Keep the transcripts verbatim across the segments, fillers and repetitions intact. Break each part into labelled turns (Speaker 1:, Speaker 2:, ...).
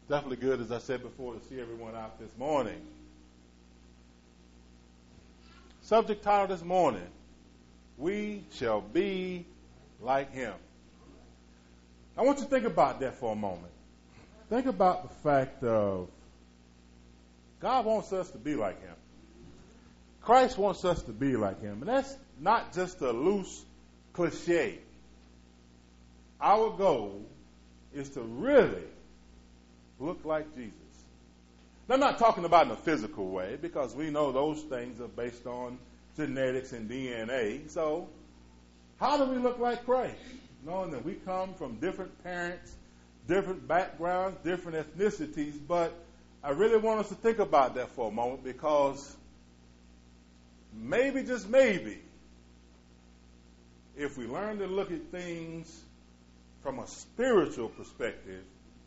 Speaker 1: Definitely good, as I said before, to see everyone out this morning. Subject title this morning, We Shall Be Like Him. I want you to think about that for a moment. Think about the fact of God wants us to be like Him. Christ wants us to be like Him. And that's not just a loose cliche. Our goal is to really look like Jesus. Now, I'm not talking about in a physical way, because we know those things are based on genetics and D N A. So, how do we look like Christ? Knowing that we come from different parents, different backgrounds, different ethnicities, but I really want us to think about that for a moment, because maybe, just maybe, if we learn to look at things from a spiritual perspective,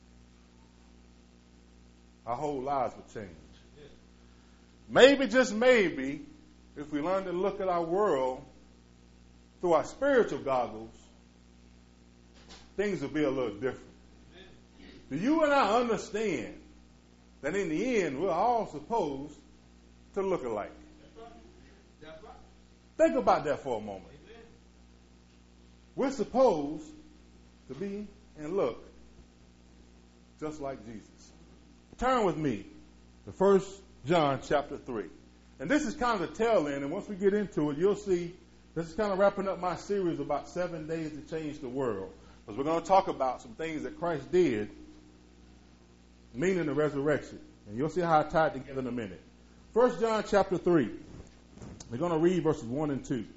Speaker 1: our whole lives would change. Maybe, just maybe, if we learn to look at our world through our spiritual goggles, things will be a little different. Do you and I understand that in the end we're all supposed to look alike?
Speaker 2: That's right.
Speaker 1: Think about that for a moment.
Speaker 2: Amen.
Speaker 1: We're supposed to be and look just like Jesus. Turn with me to First John chapter three. And this is kind of the tail end, and once we get into it, you'll see this is kind of wrapping up my series about seven days to change the world. Because we're going to talk about some things that Christ did, meaning the resurrection. And you'll see how I tie it together in a minute. First John chapter three. We're going to read verses one and two.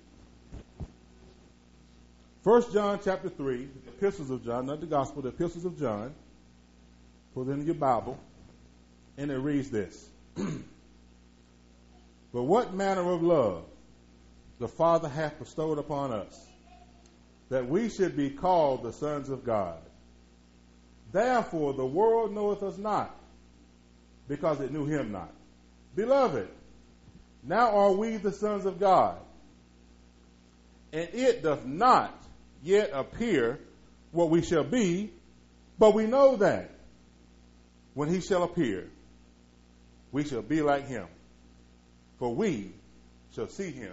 Speaker 1: First John chapter three, the epistles of John, not the gospel, the epistles of John. Put it in your Bible. And it reads this. But what manner of love the Father hath bestowed upon us, that we should be called the sons of God. Therefore the world knoweth us not, because it knew him not. Beloved, now are we the sons of God, and it doth not yet appear what we shall be, but we know that when he shall appear, we shall be like him, for we shall see him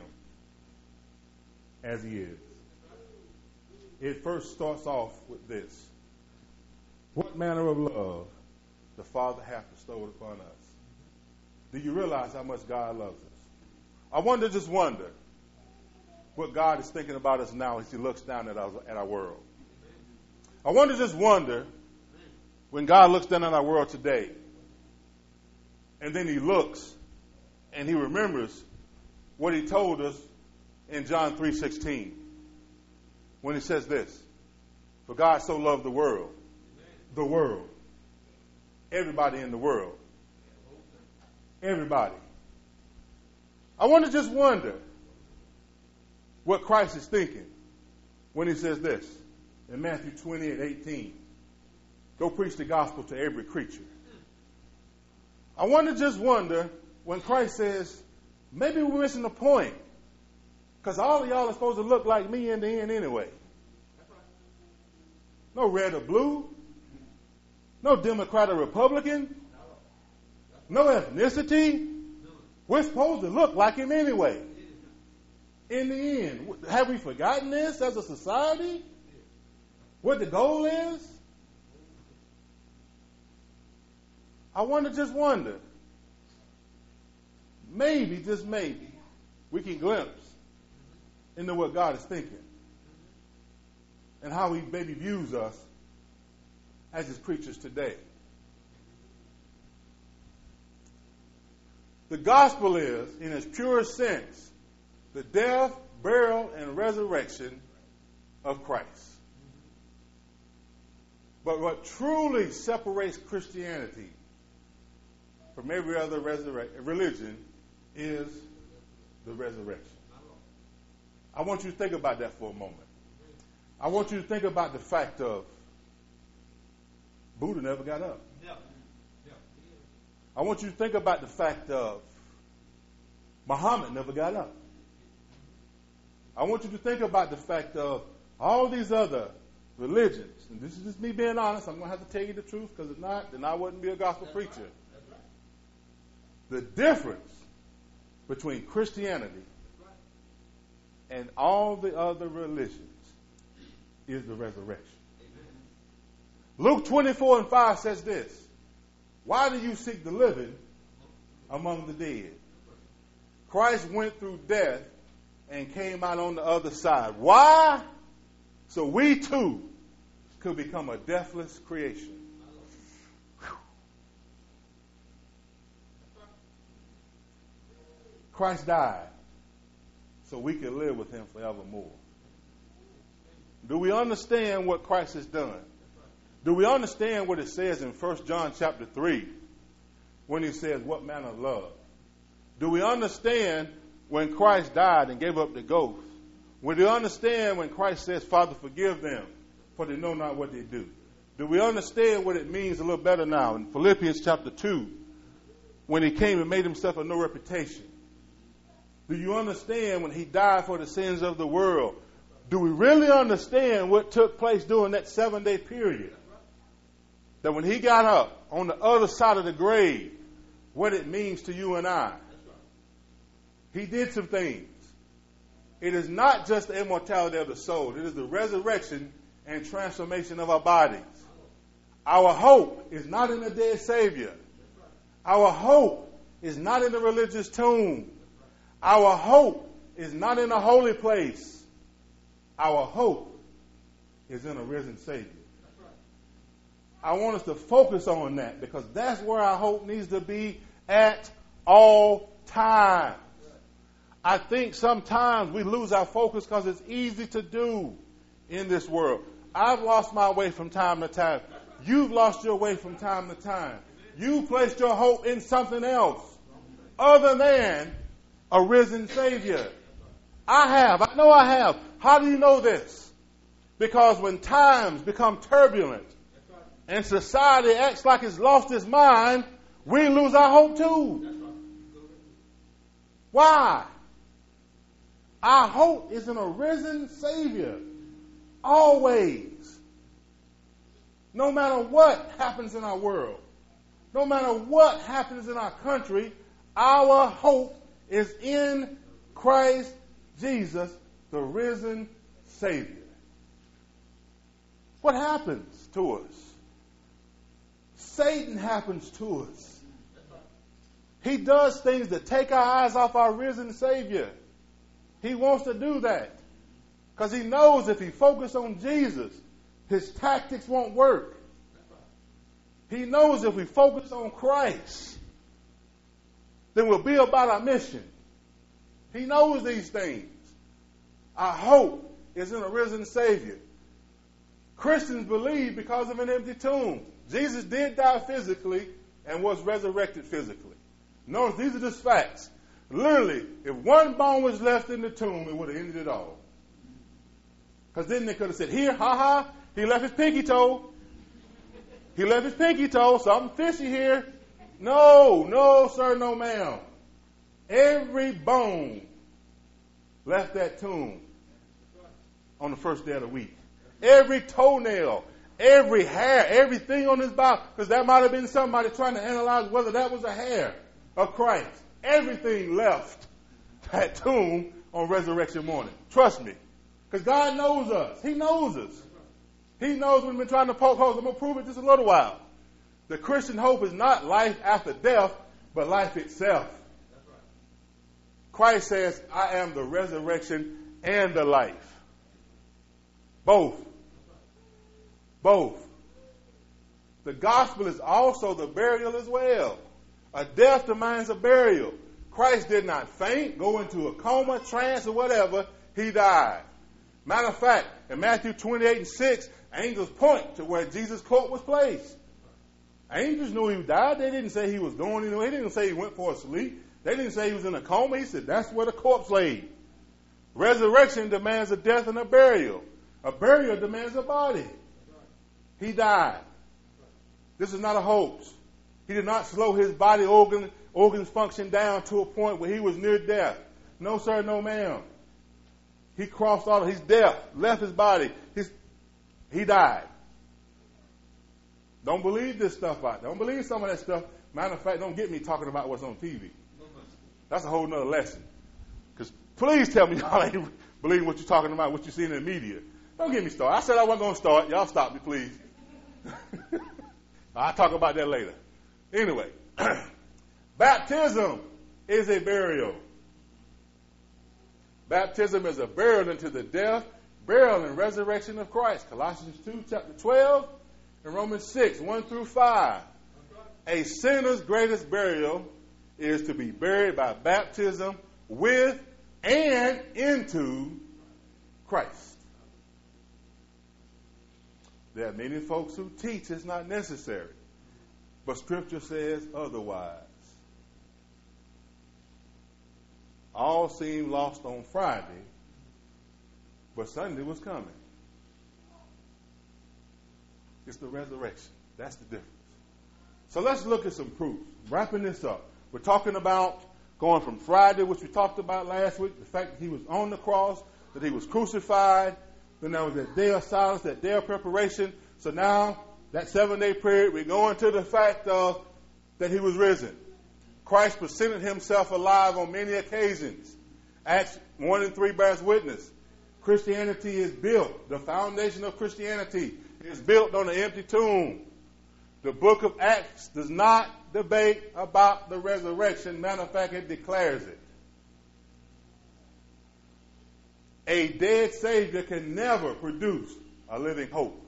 Speaker 1: as he is. It first starts off with this. What manner of love the Father hath bestowed upon us. Do you realize how much God loves us? I wonder, just wonder, what God is thinking about us now as he looks down at our, at our world. I wonder, just wonder, when God looks down at our world today, and then he looks and he remembers what he told us in John three sixteen, when he says this, for God so loved the world, the world, everybody in the world, everybody. I want to just wonder what Christ is thinking when he says this in Matthew twenty-eight eighteen. Go preach the gospel to every creature. I want to just wonder when Christ says, maybe we're missing the point, because all of y'all are supposed to look like me in the end anyway. No red or blue, no Democrat or Republican, no ethnicity. We're supposed to look like him anyway. In the end, have we forgotten this as a society? What the goal is? I want to just wonder, maybe, just maybe, we can glimpse into what God is thinking and how he maybe views us as his creatures today. The gospel is, in its purest sense, the death, burial, and resurrection of Christ. But what truly separates Christianity from every other resurre- religion is the resurrection. I want you to think about that for a moment. I want you to think about the fact of Buddha never got up. I want you to think about the fact of Muhammad never got up. I want you to think about the fact of all these other religions, and this is just me being honest, I'm going to have to tell you the truth, because if not, then I wouldn't be a gospel preacher. The difference between Christianity and all the other religions is the resurrection. Luke twenty-four and five says this: why do you seek the living among the dead? Christ went through death and came out on the other side. Why? So we too could become a deathless creation. Whew. Christ died so we can live with him forevermore. Do we understand what Christ has done? Do we understand what it says in First John chapter three when he says, what manner of love? Do we understand when Christ died and gave up the ghost? Do we understand when Christ says, Father, forgive them, for they know not what they do? Do we understand what it means a little better now in Philippians chapter two, when he came and made himself of no reputation? Do you understand when he died for the sins of the world? Do we really understand what took place during that seven-day period? That when he got up on the other side of the grave, what it means to you and I. He did some things. It is not just the immortality of the soul. It is the resurrection and transformation of our bodies. Our hope is not in a dead Savior. Our hope is not in a religious tomb. Our hope is not in a holy place. Our hope is in a risen Savior. I want us to focus on that, because that's where our hope needs to be at all times. I think sometimes we lose our focus because it's easy to do in this world. I've lost my way from time to time. You've lost your way from time to time. You placed your hope in something else other than a risen Savior. I have. I know I have. How do you know this? Because when times become turbulent and society acts like it's lost its mind, we lose our hope too. Why? Our hope is in a risen Savior. Always. No matter what happens in our world, no matter what happens in our country, our hope is in Christ Jesus, the risen Savior. What happens to us? Satan happens to us. He does things that take our eyes off our risen Savior. He wants to do that because he knows if he focuses on Jesus, his tactics won't work. He knows if we focus on Christ, then we'll be about our mission. He knows these things. Our hope is in a risen Savior. Christians believe because of an empty tomb. Jesus did die physically and was resurrected physically. Notice these are just facts. Literally, if one bone was left in the tomb, it would have ended it all. Because then they could have said, here, ha-ha, he left his pinky toe. He left his pinky toe, something fishy here. No, no, sir, no, ma'am. Every bone left that tomb on the first day of the week. Every toenail, every hair, everything on his body, because that might have been somebody trying to analyze whether that was a hair of Christ. Everything left that tomb on resurrection morning. Trust me. Because God knows us. He knows us. He knows we've been trying to poke holes. I'm going to prove it just a little while. The Christian hope is not life after death, but life itself. Christ says, I am the resurrection and the life. Both. Both. The gospel is also the burial as well. A death demands a burial. Christ did not faint, go into a coma, trance, or whatever. He died. Matter of fact, in Matthew twenty-eight and six, angels point to where Jesus' coat was placed. Angels knew he died. They didn't say he was going anywhere. They didn't say he went for a sleep. They didn't say he was in a coma. He said that's where the corpse laid. Resurrection demands a death and a burial. A burial demands a body. He died. This is not a hoax. He did not slow his body organ, organs function down to a point where he was near death. No, sir, no, ma'am. He crossed all of his death, left his body. His, He died. Don't believe this stuff out there. Don't believe some of that stuff. Matter of fact, don't get me talking about what's on T V. That's a whole nother lesson. Because please tell me y'all ain't believing what you're talking about, what you're seeing in the media. Don't get me started. I said I wasn't going to start. Y'all stop me, please. I'll talk about that later. Anyway, baptism is a burial. Baptism is a burial into the death, burial, and resurrection of Christ. Colossians two, chapter twelve, and Romans six, one through five. A sinner's greatest burial is to be buried by baptism with and into Christ. There are many folks who teach it's not necessary, but Scripture says otherwise. All seemed lost on Friday, but Sunday was coming. It's the resurrection. That's the difference. So let's look at some proof. Wrapping this up. We're talking about going from Friday, which we talked about last week, the fact that he was on the cross, that he was crucified. Then there was that day of silence, that day of preparation. So now, that seven-day period, we're going to the fact of that he was risen. Christ presented himself alive on many occasions. Acts one and three bears witness. Christianity is built. The foundation of Christianity is built on an empty tomb. The book of Acts does not debate about the resurrection. Matter of fact, it declares it. A dead Savior can never produce a living hope.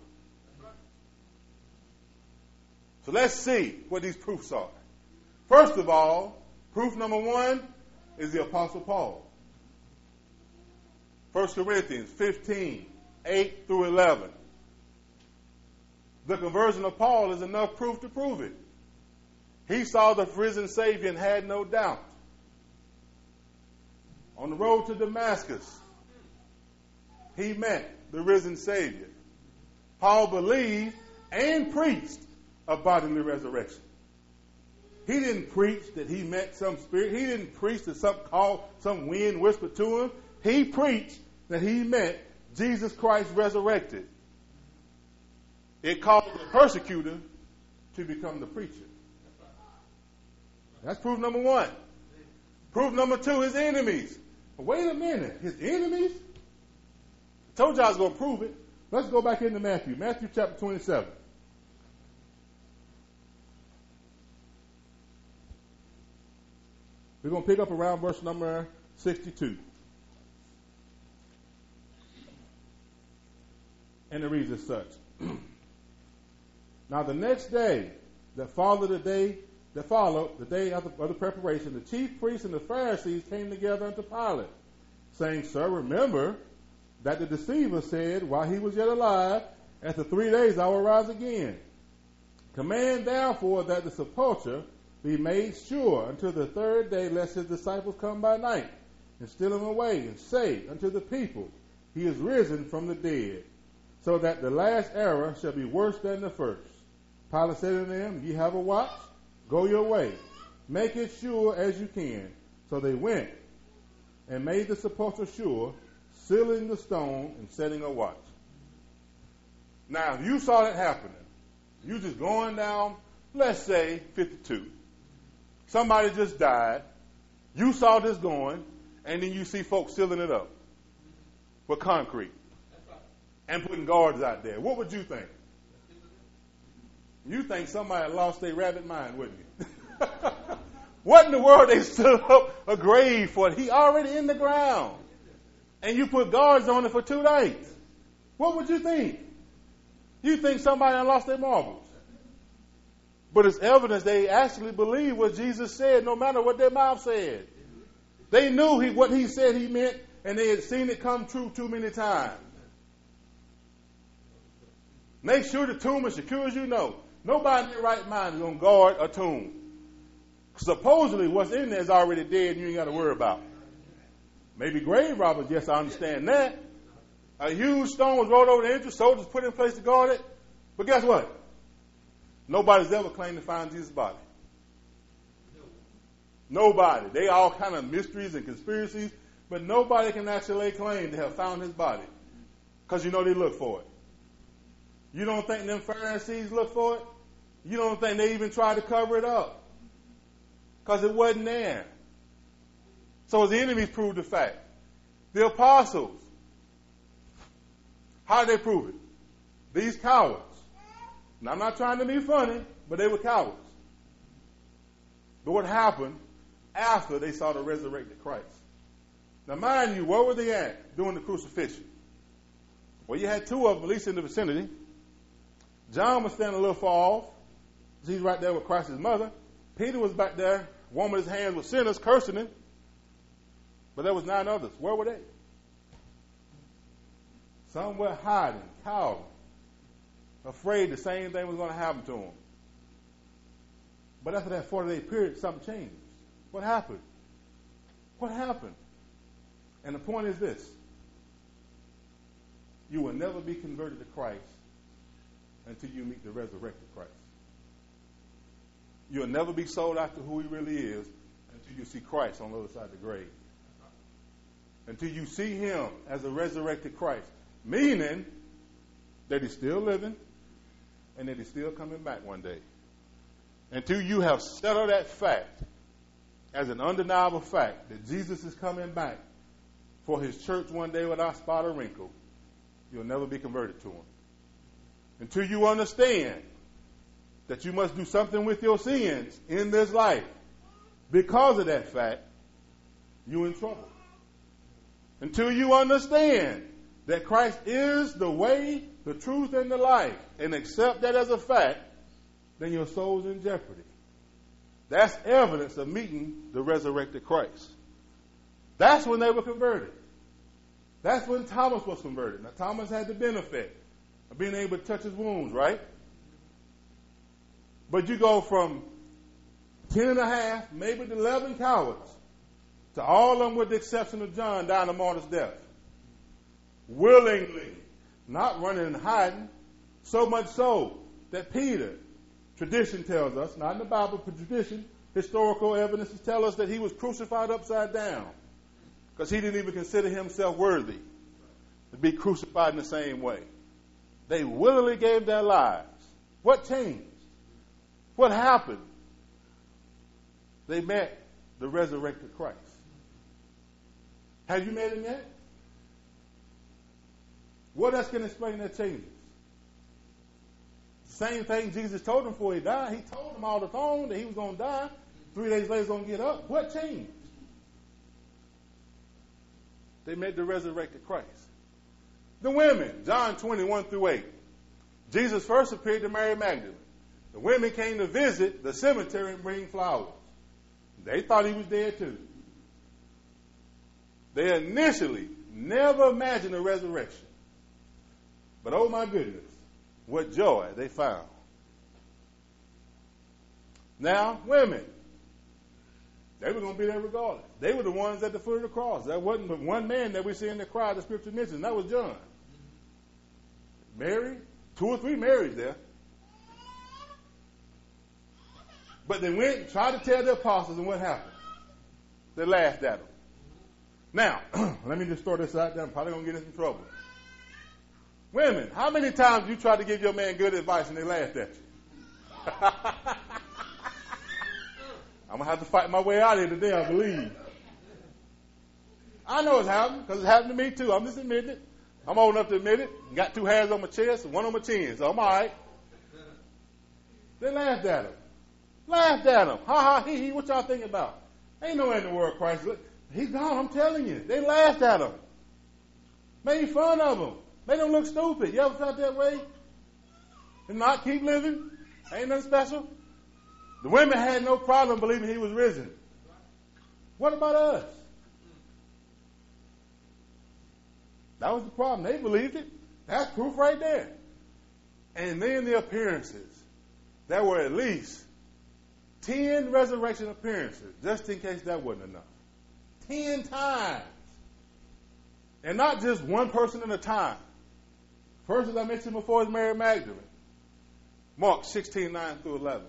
Speaker 1: So let's see what these proofs are. First of all, proof number one is the Apostle Paul. First Corinthians fifteen, eight through eleven. The conversion of Paul is enough proof to prove it. He saw the risen Savior and had no doubt. On the road to Damascus, he met the risen Savior. Paul believed and preached a bodily resurrection. He didn't preach that he met some spirit. He didn't preach that some call, some wind whispered to him. He preached that he met Jesus Christ resurrected. It caused the persecutor to become the preacher. That's proof number one. Proof number two, his enemies. Wait a minute, his enemies? I told you I was going to prove it. Let's go back into Matthew. Matthew chapter twenty-seven. We're going to pick up around verse number sixty-two. And it reads as such. Now the next day that followed the day that followed the day of the, of the preparation, the chief priests and the Pharisees came together unto Pilate, saying, Sir, remember that the deceiver said, while he was yet alive, after three days I will rise again. Command therefore that the sepulchre be made sure until the third day, lest his disciples come by night and steal him away, and say unto the people, He is risen from the dead, so that the last error shall be worse than the first. Pilate said unto them, Ye have a watch, go your way, make it sure as you can. So they went and made the sepulchre sure, sealing the stone and setting a watch. Now, if you saw that happening, you just going down, let's say fifty-two. Somebody just died. You saw this going, and then you see folks sealing it up with concrete and putting guards out there. What would you think? You think somebody lost their rabbit mind, wouldn't you? What in the world they stood up a grave for? He already in the ground. And you put guards on it for two days. What would you think? You think somebody lost their marbles. But it's evidence they actually believe what Jesus said, no matter what their mouth said. They knew he, what he said he meant, and they had seen it come true too many times. Make sure the tomb is secure as you know. Nobody in their right mind is going to guard a tomb. Supposedly what's in there is already dead and you ain't got to worry about it. Maybe grave robbers, yes, I understand that. A huge stone was rolled over the entrance, soldiers put in place to guard it. But guess what? Nobody's ever claimed to find Jesus' body. Nobody. They all kind of mysteries and conspiracies, but nobody can actually lay claim to have found his body. Because you know they look for it. You don't think them Pharisees looked for it? You don't think they even tried to cover it up? Because it wasn't there. So the enemies proved the fact. The apostles, how did they prove it? These cowards. Now, I'm not trying to be funny, but they were cowards. But what happened after they saw the resurrected Christ? Now, mind you, where were they at during the crucifixion? Well, you had two of them, at least in the vicinity. John was standing a little far off. He's right there with Christ's mother. Peter was back there, warming his hands with sinners, cursing him. But there was nine others. Where were they? Somewhere hiding, cowering, afraid the same thing was going to happen to them. But after that forty-day period, something changed. What happened? What happened? And the point is this. You will never be converted to Christ until you meet the resurrected Christ. You'll never be sold out to who he really is until you see Christ on the other side of the grave. Until you see him as a resurrected Christ. Meaning that he's still living and that he's still coming back one day. Until you have settled that fact as an undeniable fact that Jesus is coming back for his church one day without spot or wrinkle, you'll never be converted to him. Until you understand that you must do something with your sins in this life. Because of that fact, you're in trouble. Until you understand that Christ is the way, the truth, and the life, and accept that as a fact, then your soul's in jeopardy. That's evidence of meeting the resurrected Christ. That's when they were converted. That's when Thomas was converted. Now, Thomas had the benefit of being able to touch his wounds, right? But you go from ten and a half, maybe to eleven cowards, to all of them with the exception of John dying a martyr's death. Willingly, not running and hiding, so much so that Peter, tradition tells us, not in the Bible, but tradition, historical evidences tell us that he was crucified upside down because he didn't even consider himself worthy to be crucified in the same way. They willingly gave their lives. What changed? What happened? They met the resurrected Christ. Have you met him yet? What else can explain that changes? Same thing Jesus told them before he died. He told them all the time that he was going to die. Three days later, he was going to get up. What changed? They met the resurrected Christ. The women, John twenty-one through eight. Jesus first appeared to Mary Magdalene. The women came to visit the cemetery and bring flowers. They thought he was dead too. They initially never imagined a resurrection. But oh my goodness, what joy they found. Now, women, they were going to be there regardless. They were the ones at the foot of the cross. That wasn't but one man that we see in the crowd the scripture mentions, and that was John. Mary, two or three Marys there. But they went and tried to tell the apostles, and what happened? They laughed at them. Now, let me just throw this out there. I'm probably going to get in some trouble. Women, how many times you tried to give your man good advice and they laughed at you? I'm going to have to fight my way out of here today, I believe. I know it's happened because it's happened to me too. I'm just admitting it. I'm old enough to admit it. Got two hairs on my chest and one on my chin, so I'm all right. They laughed at him. Laughed at him. Ha ha, he he. What y'all thinking about? Ain't no end in the world, Christ. He's gone, I'm telling you. They laughed at him. Made fun of him. Made them look stupid. You ever felt that way? And not keep living? Ain't nothing special? The women had no problem believing he was risen. What about us? That was the problem. They believed it. That's proof right there. And then the appearances. There were at least ten resurrection appearances, just in case that wasn't enough. Ten times. And not just one person at a time. First, as I mentioned before, is Mary Magdalene. Mark sixteen, nine through eleven.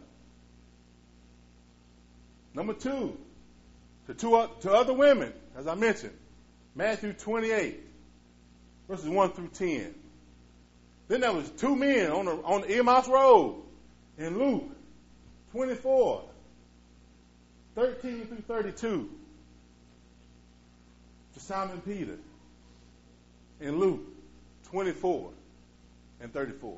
Speaker 1: Number two, to two to other women, as I mentioned, Matthew twenty-eight, verses one through ten. Then there was two men on the, on the Emmaus Road in Luke twenty-four, thirteen through thirty-two. To Simon Peter in Luke twenty-four and thirty-four.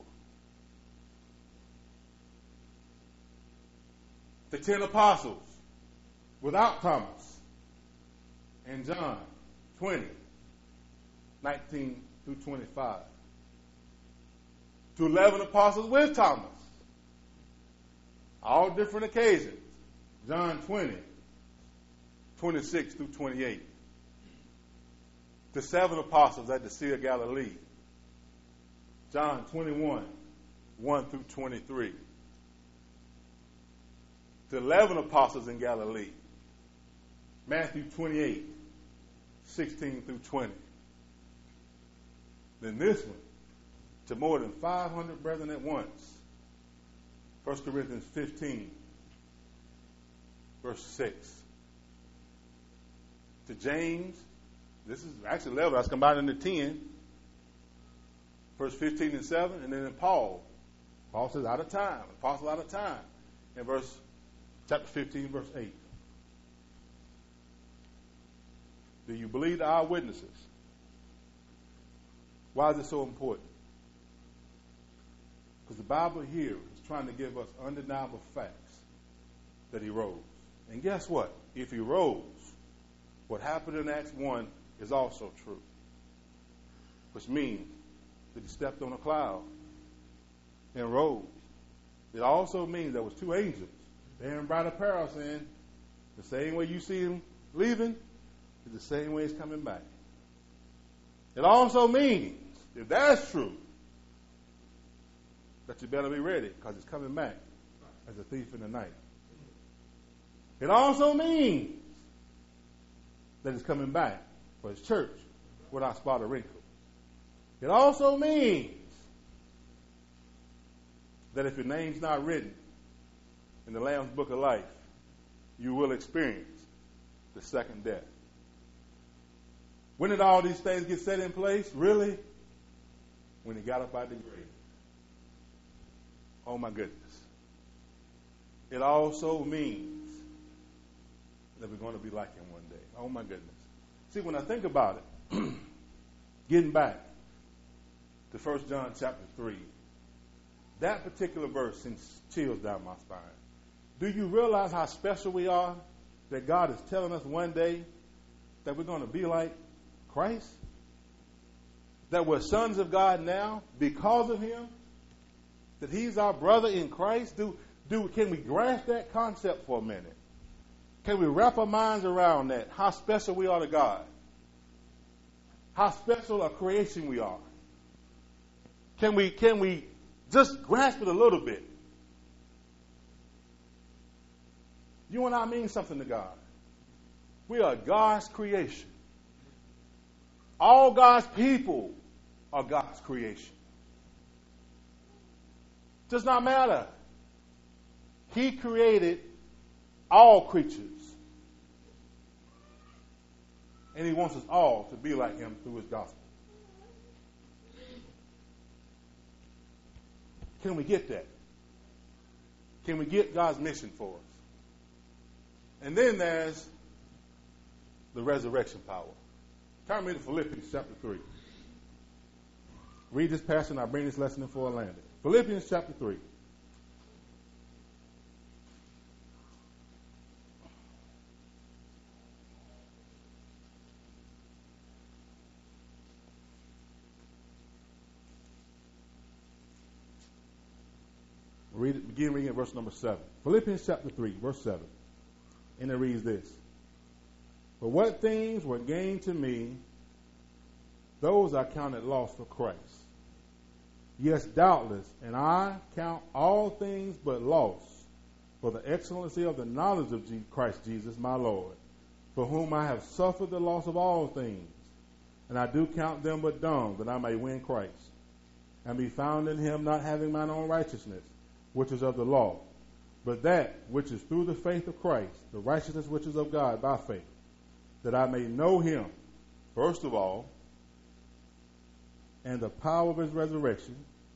Speaker 1: The ten apostles without Thomas in John twenty, nineteen through twenty-five. To eleven apostles with Thomas. All different occasions. John twenty, twenty-six through twenty-eight. The seven apostles at the Sea of Galilee. John twenty-one, one through twenty-three. The eleven apostles in Galilee. Matthew twenty-eight, sixteen through twenty. Then this one, to more than five hundred brethren at once. First Corinthians fifteen, verse six. To James, this is actually eleven, that's combined into ten. Verse fifteen and seven, and then in Paul. Paul says, out of time, apostle out of time. In verse, chapter fifteen, verse eight. Do you believe the eyewitnesses? Why is it so important? Because the Bible here is trying to give us undeniable facts that he rose. And guess what? If he rose, what happened in Acts one is also true. Which means that he stepped on a cloud and rose. It also means there was two angels. They're in bright apparel saying, the same way you see him leaving is the same way he's coming back. It also means, if that's true, that you better be ready because he's coming back as a thief in the night. It also means that he's coming back for his church without spot or wrinkle. It also means that if your name's not written in the Lamb's Book of Life, you will experience the second death. When did all these things get set in place? Really? When he got up out of the grave. Oh my goodness. It also means that we're going to be like him one day. Oh my goodness. See, when I think about it, getting back to First John chapter three, that particular verse sends chills down my spine. Do you realize how special we are that God is telling us one day that we're going to be like Christ? That we're sons of God now because of him? That he's our brother in Christ? Do, do, can we grasp that concept for a minute? Can we wrap our minds around that? How special we are to God? How special a creation we are? Can we, can we just grasp it a little bit? You and I mean something to God. We are God's creation. All God's people are God's creation. Does not matter. He created all creatures. And he wants us all to be like him through his gospel. Can we get that? Can we get God's mission for us? And then there's the resurrection power. Turn me to Philippians chapter three. Read this passage and I'll bring this lesson in for Orlando. Philippians chapter three. Read it, begin reading at verse number seven. Philippians chapter three, verse seven. And it reads this. But what things were gained to me, those I counted loss for Christ. Yes, doubtless, and I count all things but loss for the excellency of the knowledge of Christ Jesus my Lord, for whom I have suffered the loss of all things, and I do count them but dung, that I may win Christ, and be found in him, not having mine own righteousness, which is of the law, but that which is through the faith of Christ, the righteousness which is of God by faith, that I may know him, first of all, and the power of his resurrection,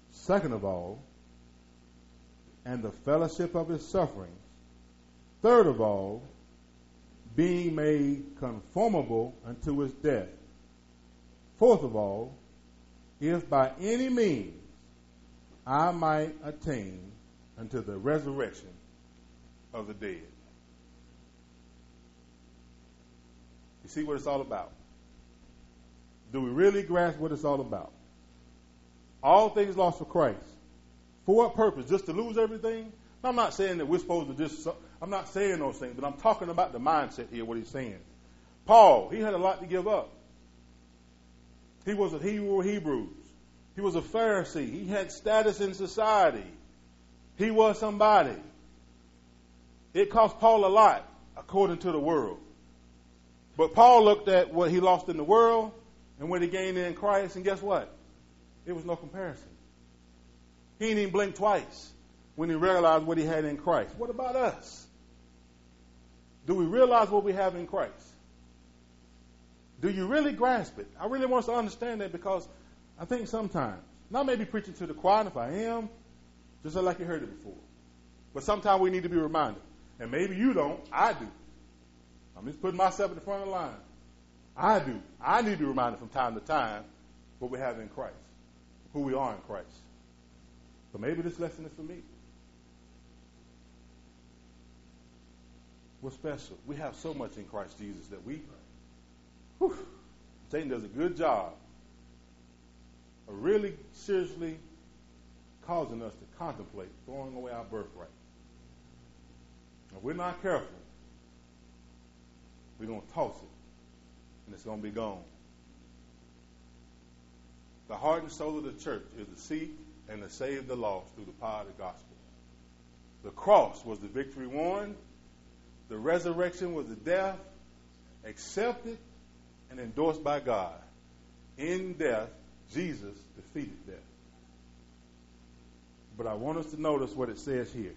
Speaker 1: Second of all, and the fellowship of his sufferings. Third of all, being made conformable unto his death. Fourth of all, if by any means I might attain unto the resurrection of the dead. You see what it's all about? Do we really grasp what it's all about? All things lost for Christ. For what purpose? Just to lose everything? I'm not saying that we're supposed to just, I'm not saying those things, but I'm talking about the mindset here, what he's saying. Paul, he had a lot to give up. He was a Hebrew of Hebrews. He was a Pharisee. He had status in society. He was somebody. It cost Paul a lot, according to the world. But Paul looked at what he lost in the world and what he gained in Christ, and guess what? It was no comparison. He didn't even blink twice when he realized what he had in Christ. What about us? Do we realize what we have in Christ? Do you really grasp it? I really want us to understand that, because I think sometimes, not maybe preaching to the choir, if I am, just like you heard it before, but sometimes we need to be reminded. And maybe you don't, I do. I'm just putting myself at the front of the line. I do. I need to be reminded from time to time what we have in Christ, who we are in Christ. So maybe this lesson is for me. We're special. We have so much in Christ Jesus that we, whew, Satan does a good job of really seriously causing us to contemplate throwing away our birthright. If we're not careful, we're going to toss it, and it's going to be gone. The heart and soul of the church is to seek and to save the lost through the power of the gospel. The cross was the victory won. The resurrection was the death accepted and endorsed by God. In death, Jesus defeated death. But I want us to notice what it says here.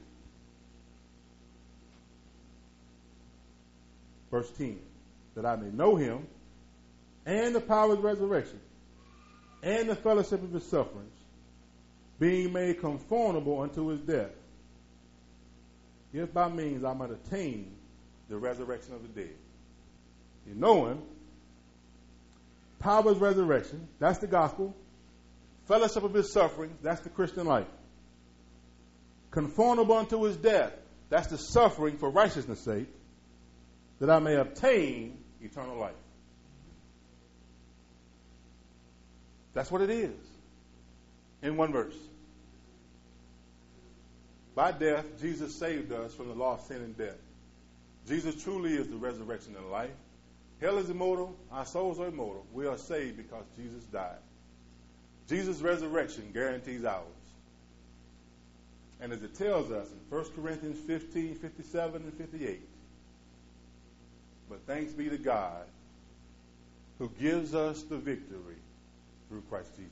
Speaker 1: Verse ten, that I may know him and the power of his resurrection and the fellowship of his sufferings, being made conformable unto his death, if by means I might attain the resurrection of the dead. You know him, power of his resurrection, that's the gospel. Fellowship of his sufferings, that's the Christian life. Conformable unto his death, that's the suffering for righteousness' sake, that I may obtain eternal life. That's what it is. In one verse. By death, Jesus saved us from the law of sin and death. Jesus truly is the resurrection and life. Hell is immortal. Our souls are immortal. We are saved because Jesus died. Jesus' resurrection guarantees ours. And as it tells us in First Corinthians fifteen, fifty-seven, and fifty-eight, but thanks be to God who gives us the victory through Christ Jesus.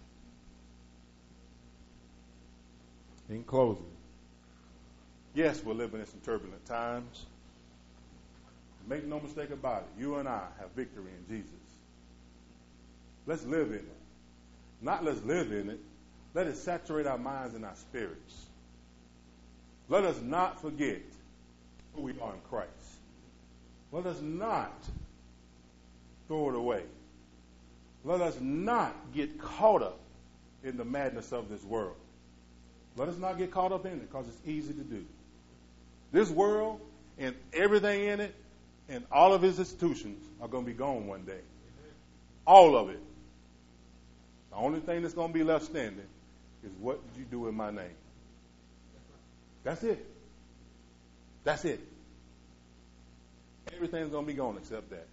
Speaker 1: In closing, yes, we're living in some turbulent times. Make no mistake about it. You and I have victory in Jesus. Let's live in it. Not let's live in it. Let it saturate our minds and our spirits. Let us not forget who we are in Christ. Let us not throw it away. Let us not get caught up in the madness of this world. Let us not get caught up in it, because it's easy to do. This world and everything in it and all of its institutions are going to be gone one day. All of it. The only thing that's going to be left standing is, what did you do in my name? That's it. That's it. Everything's going to be gone except that.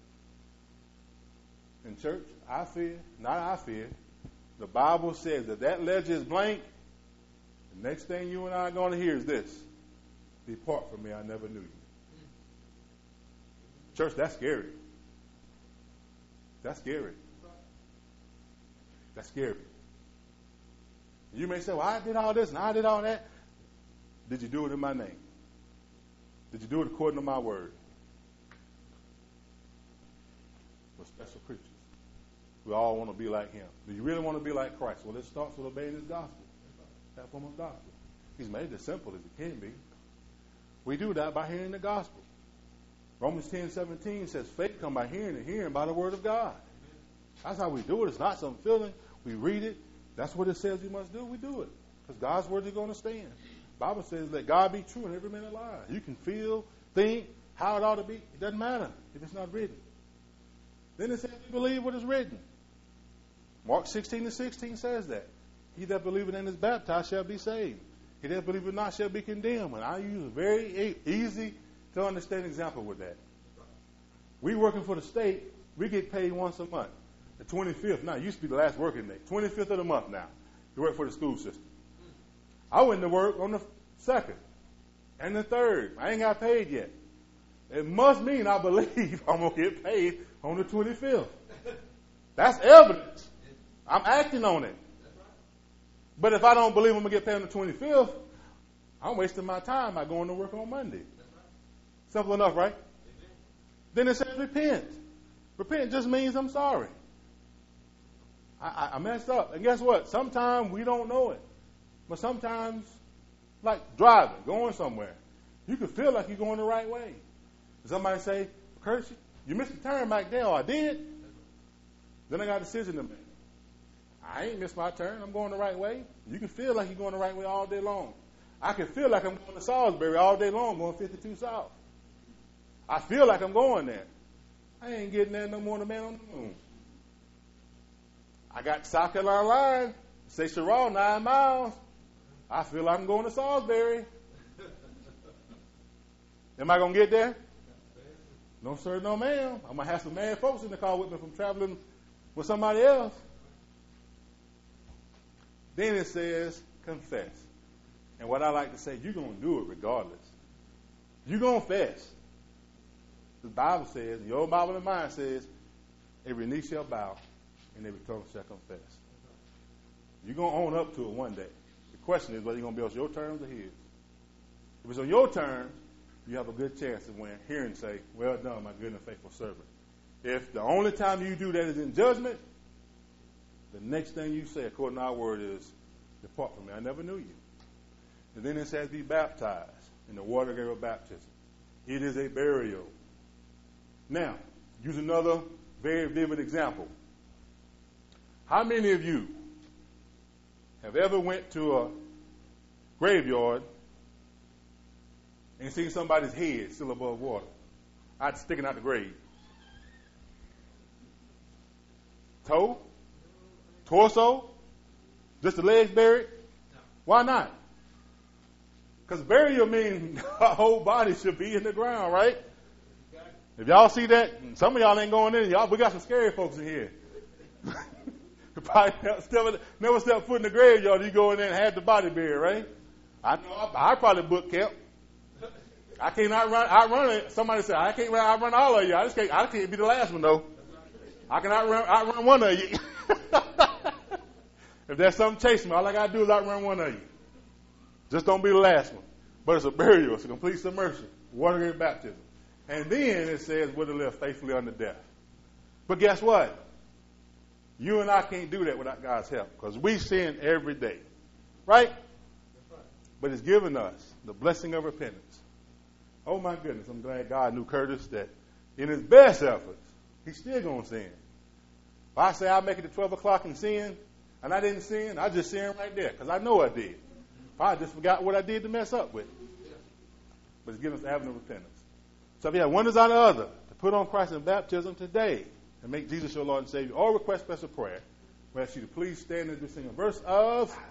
Speaker 1: In church, I fear, not I fear, the Bible says that that ledger is blank. The next thing you and I are going to hear is this: depart from me, I never knew you. Church, that's scary. That's scary. That's scary. You may say, well, I did all this and I did all that. Did you do it in my name? Did you do it according to my word? We're special creatures. We all want to be like him. Do you really want to be like Christ? Well, it starts with obeying his gospel. that form of doctrine. He's made it as simple as it can be. We do that by hearing the gospel. Romans ten seventeen says, faith come by hearing and hearing by the word of God. That's how we do it. It's not some feeling. We read it. That's what it says we must do. We do it. Because God's word is going to stand. The Bible says, let God be true and every man a lie. You can feel, think, how it ought to be. It doesn't matter if it's not written. Then it says we believe what is written. Mark sixteen and sixteen says that. He that believeth and is baptized shall be saved. He that believeth not shall be condemned. And I use a very easy to understand example with that. We working for the state, we get paid once a month. The twenty-fifth, now it used to be the last working day. twenty-fifth of the month now. You work for the school system. I went to work on the second and the third. I ain't got paid yet. It must mean I believe I'm going to get paid on the twenty-fifth. That's evidence. I'm acting on it. But if I don't believe I'm going to get paid on the twenty-fifth, I'm wasting my time by going to work on Monday. Simple enough, right? Then it says repent. Repent just means I'm sorry. I, I messed up. And guess what? Sometimes we don't know it. But sometimes, like driving, going somewhere, you can feel like you're going the right way. Somebody say, Curtis, you missed the turn back there. Oh, I did? Then I got a decision to make. I ain't missed my turn. I'm going the right way. You can feel like you're going the right way all day long. I can feel like I'm going to Salisbury all day long, going fifty-two South. I feel like I'm going there. I ain't getting there no more than a man on the moon. I got South Carolina line, say Sherrall, nine miles. I feel like I'm going to Salisbury. Am I going to get there? No, sir, no, ma'am. I'm going to have some mad folks in the car with me from traveling with somebody else. Then it says, confess. And what I like to say, you're going to do it regardless. You're going to confess. The Bible says, your Bible and mine says, every knee shall bow and every tongue shall confess. You're going to own up to it one day. The question is whether you're going to be on your terms or his. If it's on your terms, you have a good chance of when hearing say, well done, my good and faithful servant. If the only time you do that is in judgment, the next thing you say, according to our word, is, depart from me, I never knew you. And then it says, be baptized in the water grave of baptism. It is a burial. Now, use another very vivid example. How many of you have ever went to a graveyard and seen somebody's head still above water, out sticking out the grave? Toe? Torso? Just the legs buried? Why not? Because burial means our whole body should be in the ground, right? If y'all see that, some of y'all ain't going in. Y'all, we got some scary folks in here. Probably never, never step foot in the graveyard. You go in there and have the body buried, right? I know. I, I probably book kept. I can't outrun. Outrun it. Somebody said I can't outrun all of you. I just can't. I can't be the last one though. I can outrun, outrun one of you. If there's something chasing me, all I gotta do is outrun one of you. Just don't be the last one. But it's a burial. It's a complete submersion. Water grave baptism. And then it says we're to live faithfully unto death. But guess what? You and I can't do that without God's help because we sin every day. Right? But it's given us the blessing of repentance. Oh my goodness, I'm glad God knew Curtis that in his best efforts, he's still going to sin. If I say I make it to twelve o'clock and sin, and I didn't sin, I just sin right there because I know I did. I just forgot what I did to mess up with. But it's given us the avenue of repentance. So if you have one desire or other to put on Christ in baptism today and make Jesus your Lord and Savior, or request special prayer, we ask you to please stand as we sing a verse of